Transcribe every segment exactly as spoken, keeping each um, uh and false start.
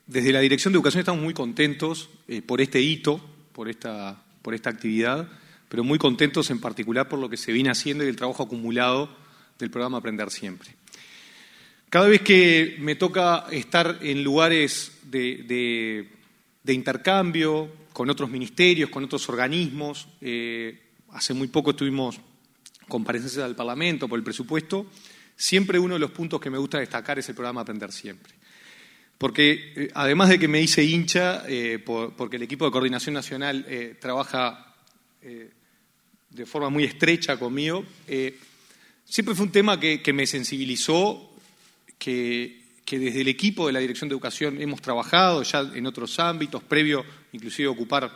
desde la Dirección de Educación estamos muy contentos eh, por este hito, por esta, por esta actividad, pero muy contentos en particular por lo que se viene haciendo y el trabajo acumulado del programa Aprender Siempre. Cada vez que me toca estar en lugares de, de, de intercambio con otros ministerios, con otros organismos, eh, hace muy poco estuvimos comparecencias al Parlamento por el presupuesto, siempre uno de los puntos que me gusta destacar es el programa Aprender Siempre. Porque eh, además de que me hice hincha, eh, por, porque el equipo de coordinación nacional eh, trabaja eh, de forma muy estrecha conmigo, eh, siempre fue un tema que, que me sensibilizó, que, que desde el equipo de la Dirección de Educación hemos trabajado ya en otros ámbitos, previo inclusive a ocupar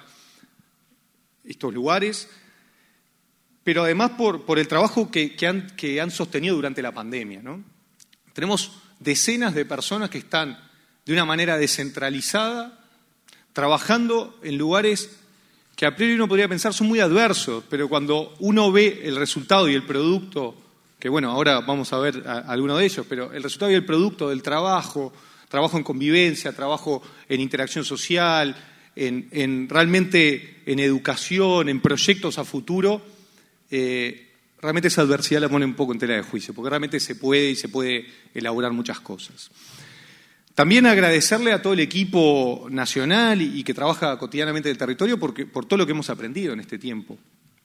estos lugares, pero además por, por el trabajo que, que, han, que han sostenido durante la pandemia, ¿no? Tenemos decenas de personas que están de una manera descentralizada, trabajando en lugares que a priori uno podría pensar son muy adversos, pero cuando uno ve el resultado y el producto, que bueno, ahora vamos a ver a, a alguno de ellos, pero el resultado y el producto del trabajo, trabajo en convivencia, trabajo en interacción social, en, en realmente en educación, en proyectos a futuro, eh, realmente esa adversidad la pone un poco en tela de juicio, porque realmente se puede y se puede elaborar muchas cosas. También agradecerle a todo el equipo nacional y, y que trabaja cotidianamente en el territorio porque, por todo lo que hemos aprendido en este tiempo.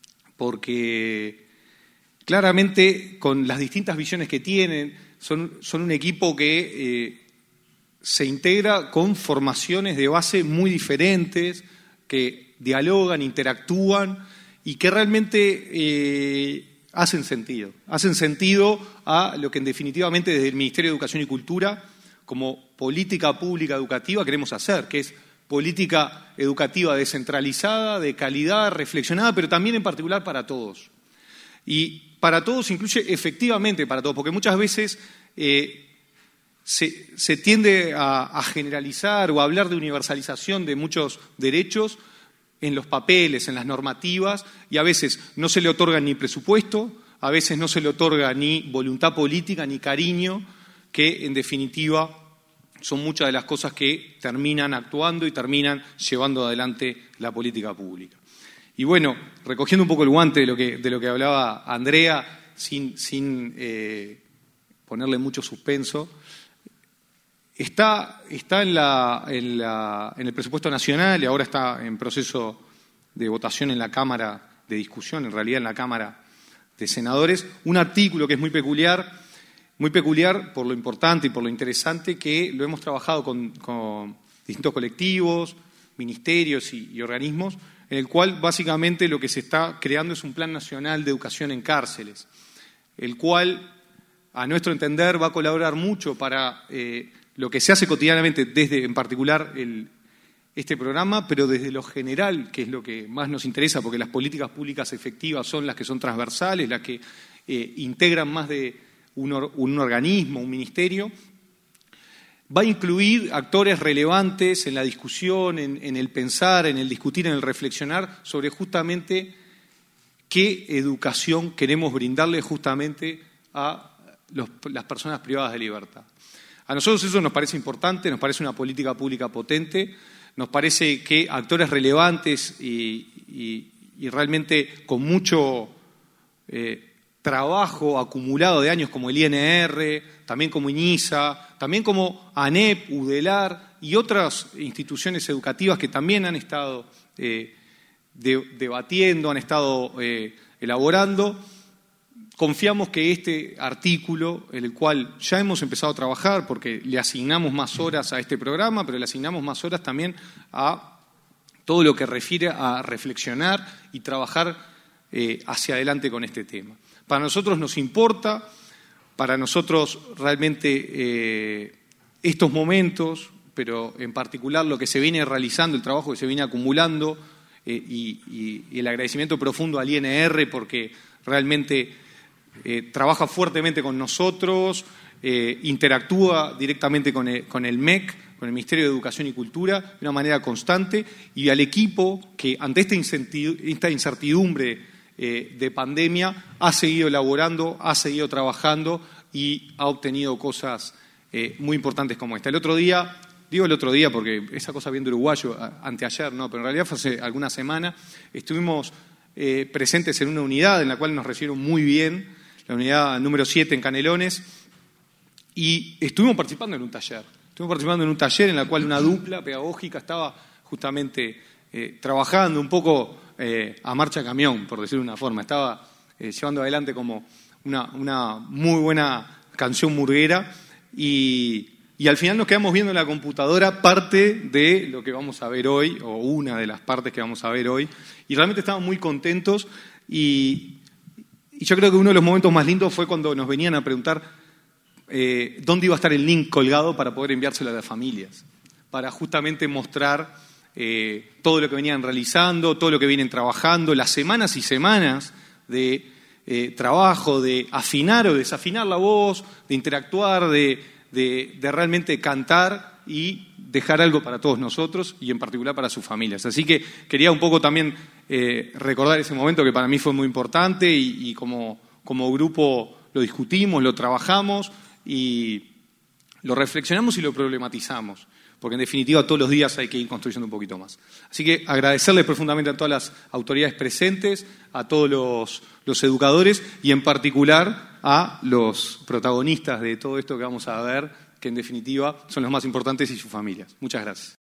Porque claramente con las distintas visiones que tienen, son, son un equipo que eh, se integra con formaciones de base muy diferentes, que dialogan, interactúan y que realmente eh, hacen sentido. Hacen sentido a lo que en definitivamente desde el Ministerio de Educación y Cultura como política pública educativa queremos hacer, que es política educativa descentralizada, de calidad, reflexionada, pero también en particular para todos. Y para todos incluye efectivamente para todos, porque muchas veces eh, se, se tiende a, a generalizar o a hablar de universalización de muchos derechos en los papeles, en las normativas, y a veces no se le otorga ni presupuesto, a veces no se le otorga ni voluntad política, ni cariño, que en definitiva son muchas de las cosas que terminan actuando y terminan llevando adelante la política pública. Y bueno, recogiendo un poco el guante de lo que, de lo que hablaba Andrea, sin, sin eh, ponerle mucho suspenso, está, está en, la, en, la, en el presupuesto nacional y ahora está en proceso de votación en la Cámara, de discusión en realidad en la Cámara de Senadores, un artículo que es muy peculiar, Muy peculiar por lo importante y por lo interesante que lo hemos trabajado con, con distintos colectivos, ministerios y, y organismos, en el cual básicamente lo que se está creando es un Plan Nacional de Educación en Cárceles, el cual, a nuestro entender, va a colaborar mucho para eh, lo que se hace cotidianamente, desde en particular el, este programa, pero desde lo general, que es lo que más nos interesa, porque las políticas públicas efectivas son las que son transversales, las que eh, integran más de Un, or, un organismo, un ministerio, va a incluir actores relevantes en la discusión, en, en el pensar, en el discutir, en el reflexionar sobre justamente qué educación queremos brindarle justamente a los, las personas privadas de libertad. A nosotros eso nos parece importante, nos parece una política pública potente, nos parece que actores relevantes y, y, y realmente con mucho Eh, trabajo acumulado de años como el I N R, también como INISA, también como ANEP, UDELAR y otras instituciones educativas que también han estado eh, de, debatiendo, han estado eh, elaborando. Confiamos que este artículo, en el cual ya hemos empezado a trabajar porque le asignamos más horas a este programa, pero le asignamos más horas también a todo lo que refiere a reflexionar y trabajar eh, hacia adelante con este tema. Para nosotros nos importa, para nosotros realmente eh, estos momentos, pero en particular lo que se viene realizando, el trabajo que se viene acumulando eh, y, y, y el agradecimiento profundo al I N R porque realmente eh, trabaja fuertemente con nosotros, eh, interactúa directamente con el, con el M E C, con el Ministerio de Educación y Cultura, de una manera constante, y al equipo que ante esta incertidumbre Eh, de pandemia, ha seguido elaborando, ha seguido trabajando y ha obtenido cosas eh, muy importantes como esta. El otro día digo el otro día porque esa cosa bien de uruguayo, anteayer, no, pero en realidad fue hace alguna semana, estuvimos eh, presentes en una unidad en la cual nos recibieron muy bien, la unidad número siete en Canelones, y estuvimos participando en un taller. Estuvimos participando en un taller en la cual una dupla pedagógica estaba justamente eh, trabajando un poco eh, a marcha camión, por decirlo de una forma. Estaba eh, llevando adelante como una, una muy buena canción murguera y... Y al final nos quedamos viendo en la computadora parte de lo que vamos a ver hoy, o una de las partes que vamos a ver hoy, y realmente estábamos muy contentos y, y yo creo que uno de los momentos más lindos fue cuando nos venían a preguntar eh, dónde iba a estar el link colgado para poder enviárselo a las familias, para justamente mostrar eh, todo lo que venían realizando, todo lo que vienen trabajando, las semanas y semanas de eh, trabajo, de afinar o desafinar la voz, de interactuar, de... De, de realmente cantar y dejar algo para todos nosotros y en particular para sus familias. Así que quería un poco también eh, recordar ese momento que para mí fue muy importante y, y como, como grupo lo discutimos, lo trabajamos y lo reflexionamos y lo problematizamos, porque en definitiva todos los días hay que ir construyendo un poquito más. Así que agradecerles profundamente a todas las autoridades presentes, a todos los, los educadores y en particular a los protagonistas de todo esto que vamos a ver, que en definitiva son los más importantes y sus familias. Muchas gracias.